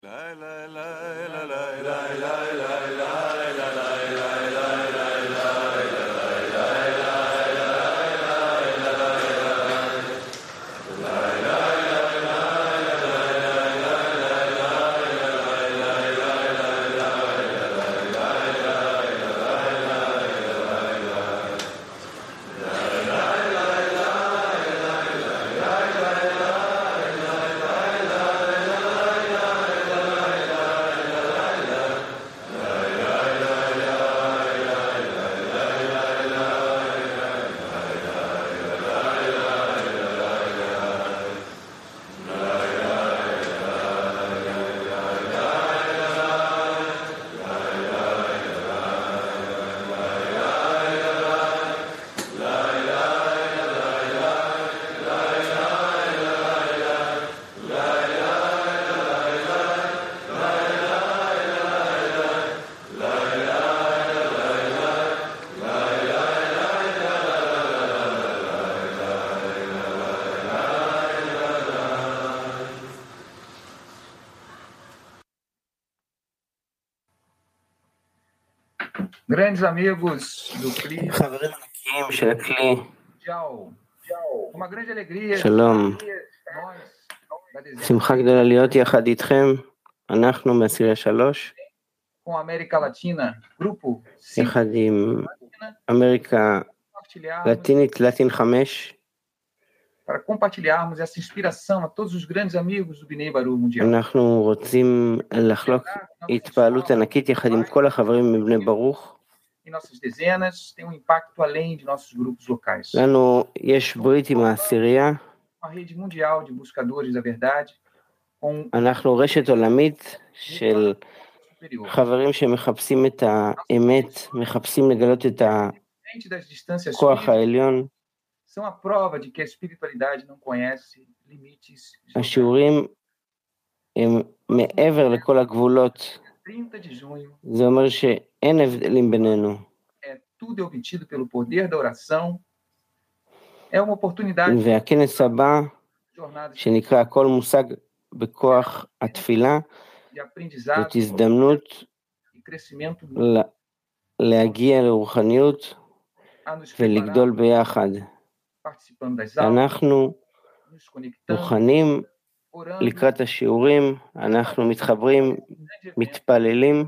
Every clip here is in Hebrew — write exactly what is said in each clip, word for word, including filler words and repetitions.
Grandes amigos do C L I, חברים ענקיים של הכלי, tchau, tchau. Uma grande alegria, שלום, nós, da dezena, שמחה גדולה להיות יחד איתכם, אנחנו מהסירייה שלוש, com a América Latina, grupo cinco, יחד עם אמריקה compartilharmos, לטינית, לטין חמש, para compartilharmos essa inspiração a todos os grandes amigos do Bnei Baruch Mundial. אנחנו רוצים לחלוק התפעלות ענקית יחד עם כל החברים מבני ברוך. Em nossas dezenas, tem um impacto além de nossos grupos locais. לנו יש ברית עם העשירייה, Uma rede mundial de buscadores da verdade, com אנחנו רשת עולמית של superior. חברים שמחפשים את האמת, מחפשים לגלות את Frente das distâncias הכוח físicas, העליון. são a prova de que a espiritualidade não conhece limites. השיעורים הם מעבר לכל הגבולות, trinta de junho זה אומר שאין הבדלים בינינו. é tudo é obtido pelo poder da oração. É uma oportunidade de והכנס הבא, jornada שנקרא הכל מושג בכוח התפילה, de aprendizado זאת הזדמנות e crescimento ל- להגיע לרוחניות a nos ולגדול preparar, ביחד. participando das aulas, אנחנו nos conectando, מוכנים orando. לקראת השיעורים, אנחנו מתחברים, מתפללים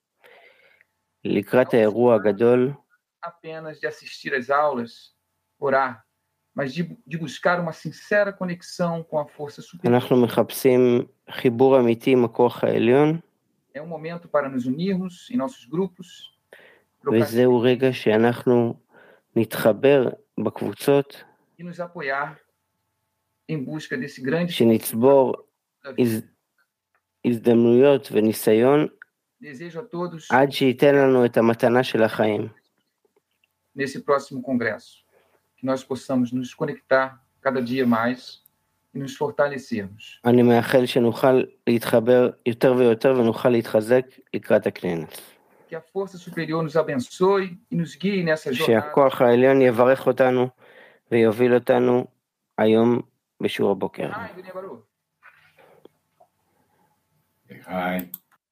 לקראת האירוע הגדול, Apenas de assistir às aulas, orar, mas de, de buscar uma sincera conexão com a força superior. אנחנו מחפשים חיבור אמיתי עם הכוח העליון, É um momento para nos unirmos em nossos grupos, trocar וזהו רגע שאנחנו נתחבר בקבוצות, e nos apoiar em busca desse grande שנצבור הז... הזדמנויות וניסיון, desejo a todos עד שייתן לנו את המתנה של החיים. nesse próximo congresso, que nós possamos nos conectar cada dia mais e nos fortalecermos. אני מאחל שנוכל להתחבר יותר ויותר ונוכל להתחזק לקראת הכנס. Que a força superior nos abençoe e nos guie nessa jornada. שהכוח העליון יברך אותנו ויוביל אותנו היום בשיעור הבוקר. Ai, Bnei Baruch. היי.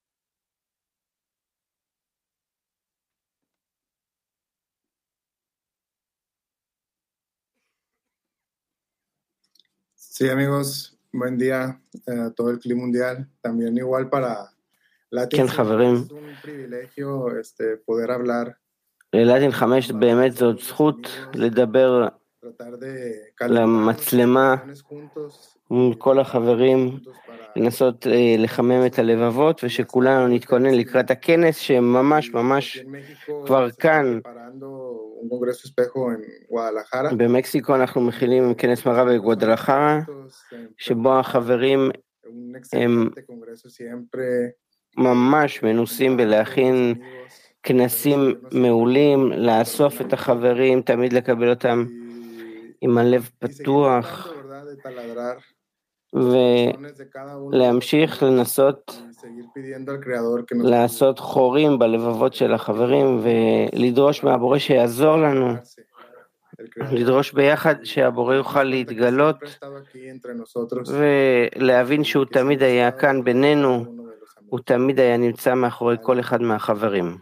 Sí, amigos, buen día a todo el clima mundial. También igual para Latin כן, חברים. es un privilegio este, poder hablar, ללטין חמש באמת זאת זכות לדבר tratar de למצלמה calentarnos juntos, עם כל החברים, juntos para לנסות אה, לחמם את הלבבות, ושכולנו נתכונן לקראת הכנס שממש ממש aquí en México כבר se está כאן. preparando un congreso espejo en Guadalajara. במקסיקו אנחנו מכינים כנס מראה בגואדלחרה, שבו החברים Un excelente congreso siempre. ממש מנוסים בלהכין כנסים מעולים, לאסוף את החברים, תמיד לקבל אותם עם הלב פתוח, ולהמשיך לנסות לעשות חורים בלבבות של החברים, ולדרוש מהבורא שיעזור לנו, לדרוש ביחד שהבורא יוכל להתגלות, ולהבין שהוא תמיד היה כאן בינינו, הוא תמיד היה נמצא מאחורי כל אחד מהחברים.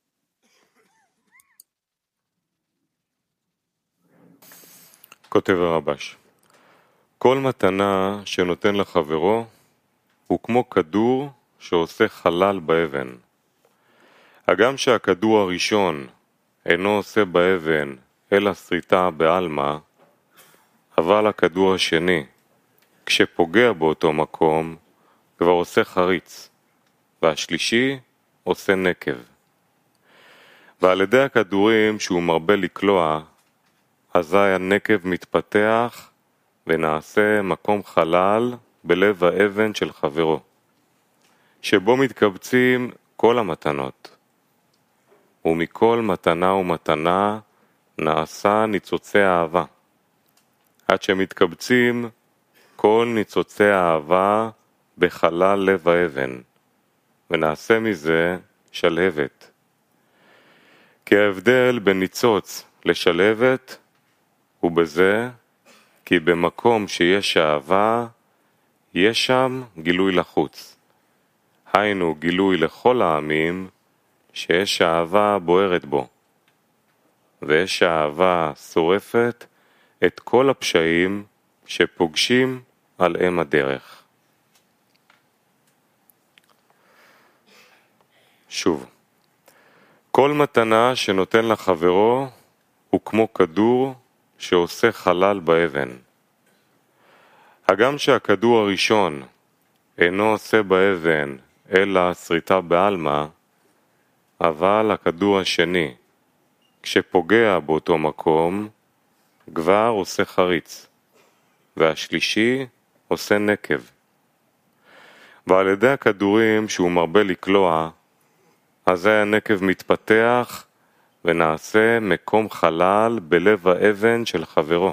כותב הרבש, כל מתנה שנותן לחברו הוא כמו כדור שעושה חלל באבן. הגם שהכדור הראשון אינו עושה באבן אלא שריטה בעלמא, אבל הכדור השני, כשפוגע באותו מקום, כבר עושה חריץ, והשלישי עושה נקב. ועל ידי הכדורים שהוא מרבה לקלוע, אזי הנקב מתפתח ונעשה מקום חלל בלב האבן של חברו, שבו מתקבצים כל המתנות. ומכל מתנה ומתנה נעשה ניצוצי אהבה, עד שמתקבצים כל ניצוצי האהבה בחלל לב האבן, ונעשה מזה שלהבת. כי ההבדל בין ניצוץ לשלהבת הוא בזה, כי במקום שיש אהבה, יש שם גילוי לחוץ. היינו גילוי לכל העמים, שיש אהבה בוערת בו. ויש אהבה שורפת את כל הפשעים שפוגשים על אם הדרך. שוב, כל מתנה שנותן לחברו הוא כמו כדור שעושה חלל באבן. הגם שהכדור הראשון אינו עושה באבן אלא שריטה בעלמא, אבל הכדור השני, כשפוגע באותו מקום, כבר עושה חריץ, והשלישי עושה נקב. ועל ידי הכדורים שהוא מרבה לקלוע, אז הנקב מתפתח ונעשה מקום חלל בלב האבן של חברו,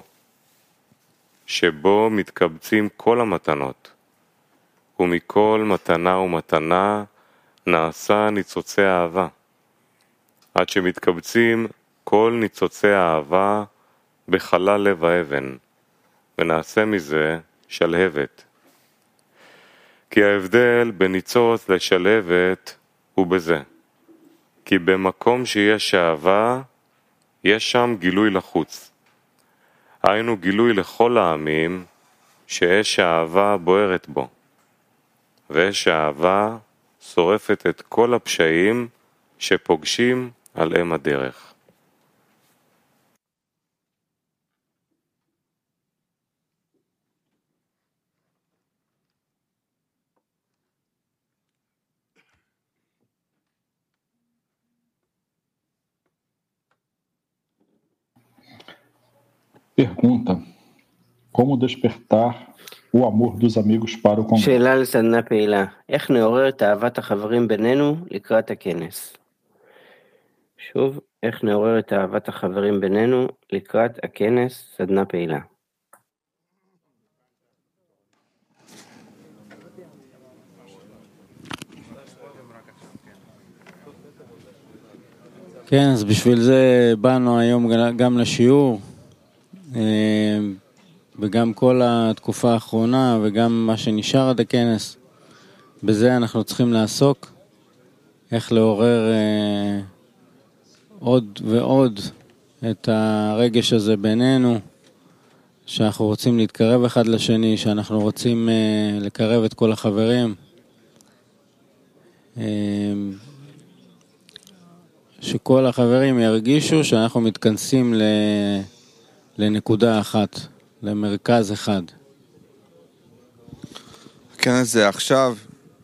שבו מתקבצים כל המתנות, ומכל מתנה ומתנה נעשה ניצוצי אהבה, עד שמתקבצים כל ניצוצי האהבה בחלל לב האבן, ונעשה מזה שלהבת. כי ההבדל בין ניצוץ לשלהבת הוא בזה, כי במקום שיש אהבה, יש שם גילוי לחוץ. היינו גילוי לכל העמים, שאש האהבה בוערת בו, ואש האהבה שורפת את כל הפשעים שפוגשים על אם הדרך. Pergunta: como despertar o amor dos amigos para o congresso? שאלה לסדנה פעילה, איך נעורר את אהבת החברים בינינו לקראת הכנס? שוב, איך נעורר את אהבת החברים בינינו לקראת הכנס, סדנה פעילה. כן, אז בשביל זה באנו היום גם לשיעור, וגם כל התקופה האחרונה וגם מה שנשאר עד הכנס. בזה אנחנו צריכים לעסוק, איך לעורר אה, עוד ועוד את הרגש הזה בינינו, שאנחנו רוצים להתקרב אחד לשני, שאנחנו רוצים אה, לקרב את כל החברים, אה, שכל החברים ירגישו שאנחנו מתכנסים ל... לנקודה אחת, למרכז אחד. כן, זה עכשיו.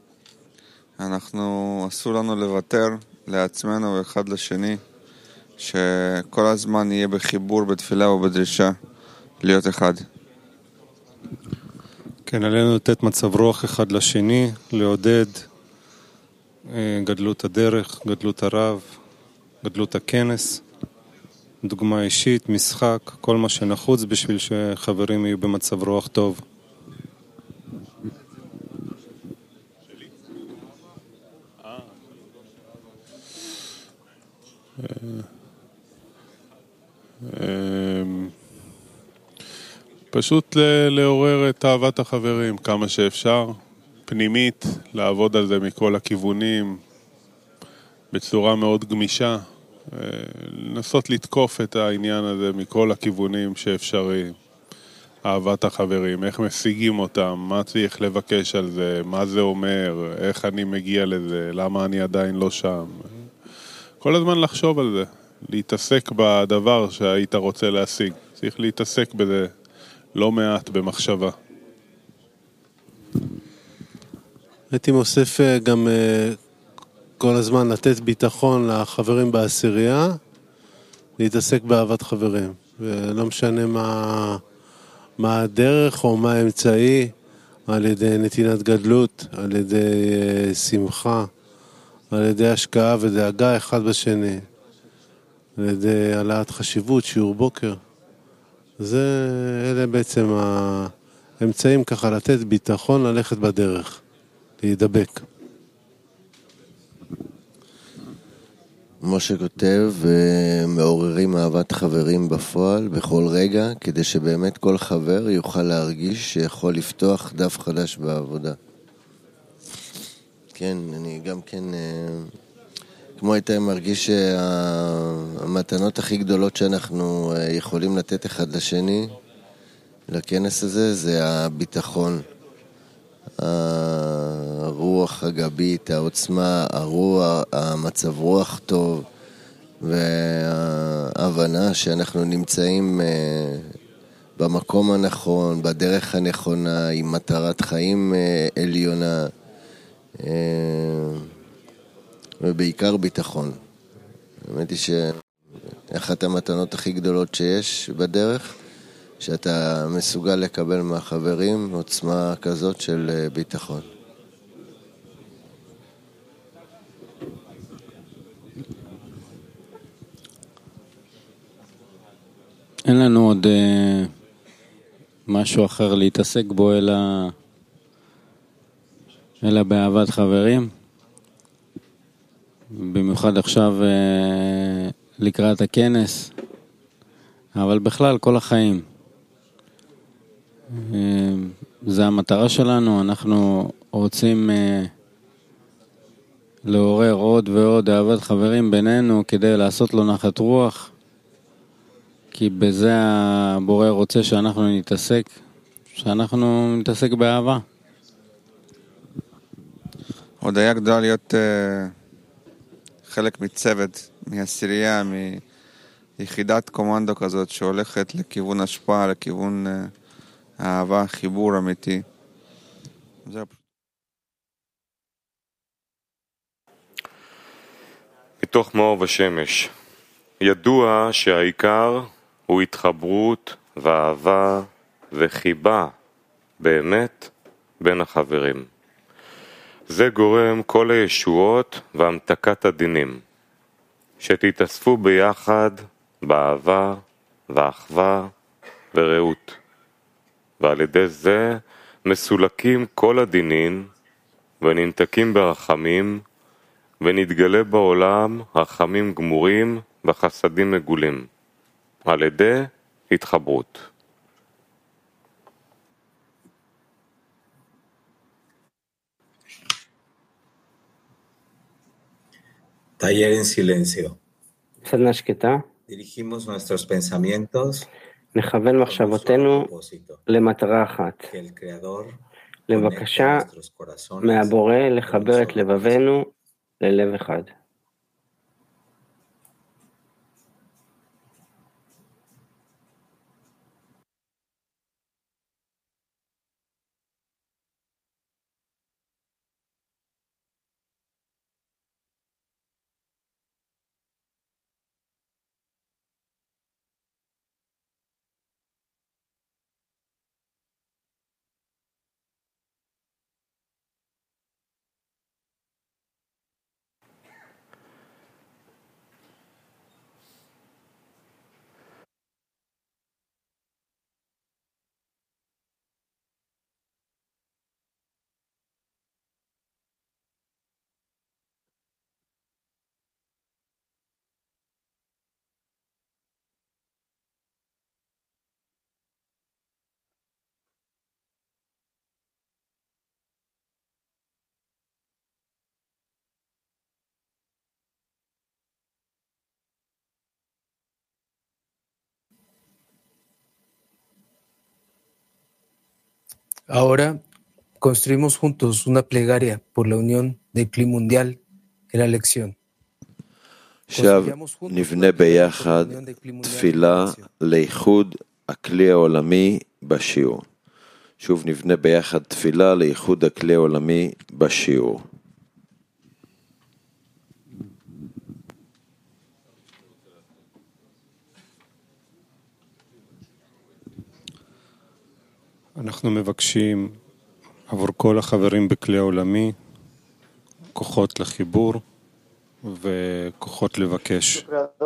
אנחנו, אסור לנו לוותר לעצמנו ואחד לשני, שכל הזמן יהיה בחיבור, בתפילה ובדרישה, להיות אחד. כן, עלינו לתת מצב רוח אחד לשני, לעודד גדלות הדרך, גדלות הרב, גדלות הכנס, דוגמה אישית, משחק, כל מה שנחוץ בשביל שחברים יהיו במצב רוח טוב. פשוט לעורר את אהבת החברים כמה שאפשר, פנימית, לעבוד על זה מכל הכיוונים, בצורה מאוד גמישה, לנסות לתקוף את העניין הזה מכל הכיוונים שאפשרי. אהבת החברים, איך משיגים אותם, מה צריך לבקש על זה, מה זה אומר, איך אני מגיע לזה, למה אני עדיין לא שם. כל הזמן לחשוב על זה, להתעסק בדבר שהיית רוצה להשיג. צריך להתעסק בזה לא מעט במחשבה. הייתי מוסיף גם כל הזמן לתת ביטחון לחברים בעשירייה, להתעסק באהבת חברים. ולא משנה מה, מה הדרך או מה האמצעי, על ידי נתינת גדלות, על ידי שמחה, על ידי השקעה ודאגה אחד בשני, על ידי העלאת חשיבות, שיעור בוקר. זה, אלה בעצם האמצעים ככה לתת ביטחון, ללכת בדרך, להידבק. משה כותב, מעוררים אהבת חברים בפועל בכל רגע, כדי שבאמת כל חבר יוכל להרגיש שיכול לפתוח דף חדש בעבודה. כן, אני גם כן, כמו הייתה מרגיש שהמתנות הכי גדולות שאנחנו יכולים לתת אחד לשני, לכנס הזה, זה הביטחון. הרוח הגבית, העוצמה, הרוח, המצב רוח טוב, וההבנה שאנחנו נמצאים במקום הנכון, בדרך הנכונה, עם מטרת חיים עליונה, ובעיקר ביטחון. האמת היא שאחת המתנות הכי גדולות שיש בדרך, שאתה מסוגל לקבל מהחברים עוצמה כזאת של ביטחון. אין לנו עוד אה, משהו אחר להתעסק בו אלא, אלא באהבת חברים. במיוחד עכשיו אה, לקראת הכנס, אבל בכלל כל החיים. זה המטרה שלנו, אנחנו רוצים לעורר עוד ועוד אהבת חברים בינינו כדי לעשות לו נחת רוח, כי בזה הבורא רוצה שאנחנו נתעסק, שאנחנו נתעסק באהבה. עוד היה גדולה להיות uh, חלק מצוות, מעשירייה, מיחידת קומנדו כזאת שהולכת לכיוון השפעה, לכיוון uh, אהבה, חיבור אמיתי. זה... מתוך מאור ושמש. ידוע שהעיקר הוא התחברות ואהבה וחיבה באמת בין החברים. זה גורם כל הישועות והמתקת הדינים, שתתאספו ביחד באהבה ואחווה ורעות. ועל ידי זה מסולקים כל הדינים וננתקים ברחמים, ונתגלה בעולם רחמים גמורים וחסדים מגולים, על ידי התחברות. Taller en silencio. סדנה שקטה. Dirigimos nuestros pensamientos נכוון מחשבותינו למטרה אחת, לבקשה מהבורא לחבר את לבבנו ללב אחד. Ahora construimos juntos una plegaria por la unión del Kli Mundial en la lección. עכשיו נבנה ביחד תפילה לאיחוד הכלי העולמי בשיעור. שוב נבנה ביחד תפילה לאיחוד הכלי העולמי בשיעור. אנחנו מבקשים עבור כל החברים בכלי העולמי כוחות לחיבור וכוחות לבקש.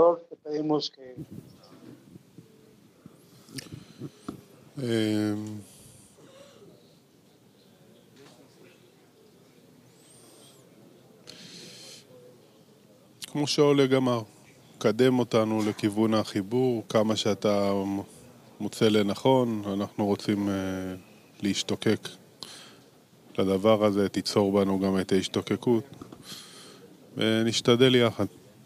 כמו שאולג אמר, קדם אותנו לכיוון החיבור, כמה שאתה מוצא לנכון, אנחנו רוצים להשתוקק לדבר הזה, תיצור בנו גם את ההשתוקקות, ונשתדל יחד.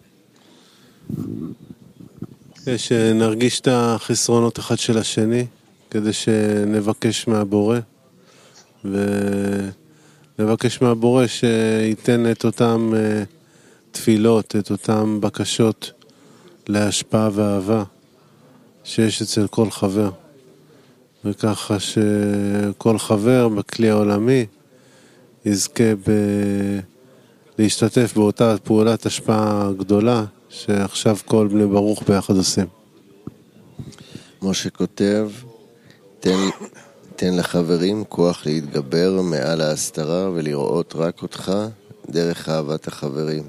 שנרגיש את החסרונות אחד של השני, כדי שנבקש מהבורא, ונבקש מהבורא שייתן את אותם תפילות, את אותם בקשות להשפעה ואהבה שיש אצל כל חבר, וככה שכל חבר בכלי העולמי יזכה ב... להשתתף באותה פעולת השפעה גדולה שעכשיו כל בני ברוך ביחד עושים. משה כותב, תן, תן לחברים כוח להתגבר מעל ההסתרה ולראות רק אותך דרך אהבת החברים.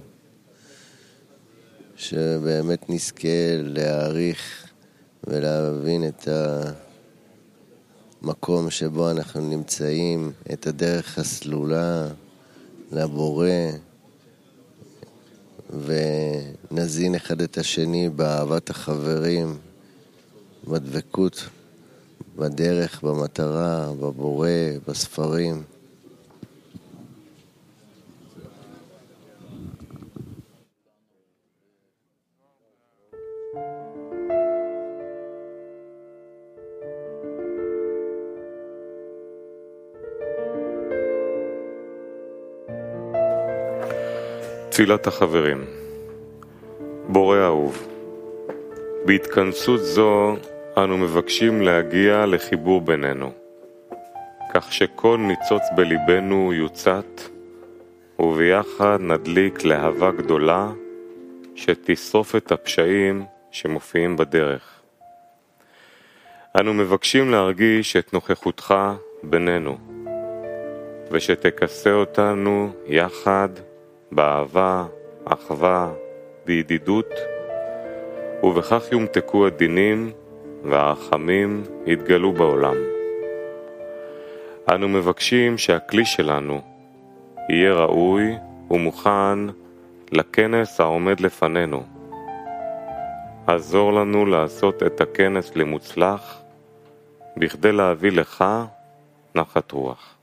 שבאמת נזכה להעריך ולהבין את המקום שבו אנחנו נמצאים, את הדרך הסלולה לבורא, ונזין אחד את השני באהבת החברים, בדבקות, בדרך, במטרה, בבורא, בספרים. תפילת החברים. בורא אהוב, בהתכנסות זו אנו מבקשים להגיע לחיבור בינינו, כך שכל ניצוץ בליבנו יוצת, וביחד נדליק להבה גדולה שתשרוף את הפשעים שמופיעים בדרך. אנו מבקשים להרגיש את נוכחותך בינינו, ושתכסה אותנו יחד באהבה, אחווה, בידידות, ובכך יומתקו הדינים והרחמים יתגלו בעולם. אנו מבקשים שהכלי שלנו יהיה ראוי ומוכן לכנס העומד לפנינו. עזור לנו לעשות את הכנס למוצלח, בכדי להביא לך נחת רוח.